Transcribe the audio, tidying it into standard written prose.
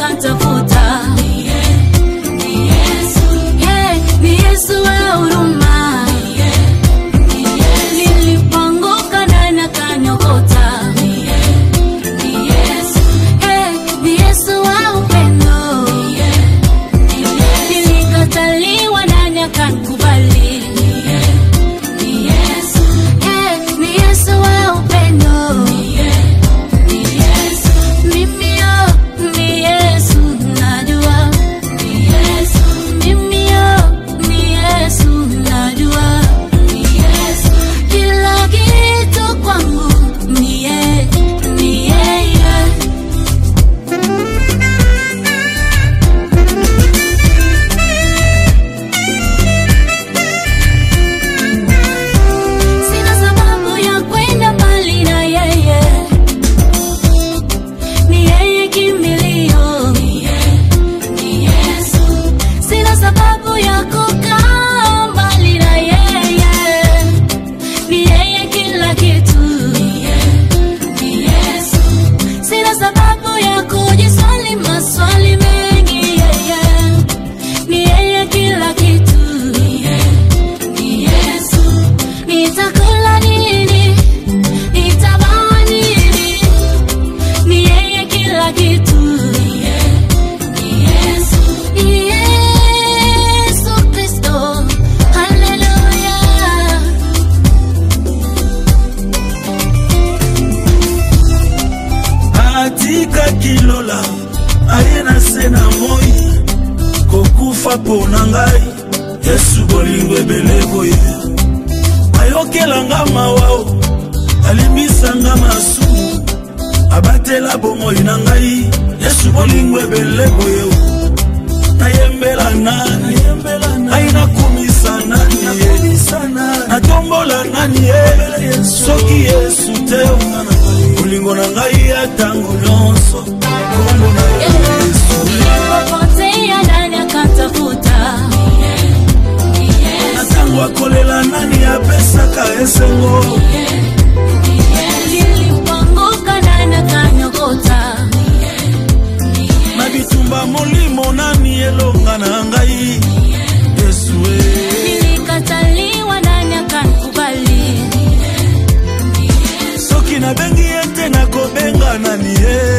akanitafuta. Ni Yesu, ni Yesu wa huruma. Nilipoanguka nani akaniokota. Ni Yesu, ni Yesu wa upendo. Nilikataliwa nani akanikubali. Ni Yesu, ni Yesu wa upendo. Mimi ni Yesu najua. Ni Yesu, mimi ni Yesu najua. Ni Yesu, kila kitu kwangu ni yeye, ni yeye. Sina sababu ya kwenda mbali na yeye. Ni yeye kimbilio. Ni Yesu. Sina sababu ya kukaa mbali na yeye. Ni yeye kila kitu. Ni Yesu. Sina sababu ya kujiswali maswali mengi. Ni yeye kila kitu. Ni Yesu. Nitakula nini? Nitavaa nini? Ni yeye kila kitu. Ni Yesu. Ni Yesu Kristo. Haleluya. Atika kilola ayena sena moi kokufa pona ngai. Yesu bolingo ebelego ye ayokelanga mawao alimbisanga masumu abatela bomoi na ngai. Yesu bolingo ebelego ye nayembela nani aina kumisa nani natombola nani soki Yesu te bolingo na ngai atango nyonso kombo na Yesu. Nilipopotea nani akanitafuta. Natango akolela nani apesaka esengo. Nilipoanguka nani akaniokota. Mabitumba molimo nani elonga na ngai. Yesu Nilikataliwa nani akanikubali. soki na bengi ete na kobenga nani